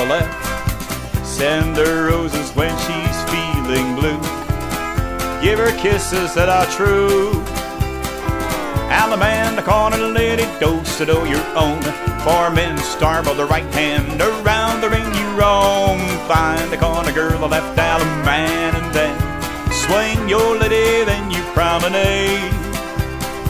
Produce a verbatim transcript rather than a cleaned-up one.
left. Send her roses when she's feeling blue. Give her kisses that are true. Allemande corner lady, do-so-do your own. For men starve on the right hand, around the ring you roam. Find the corner girl, the left Allemande.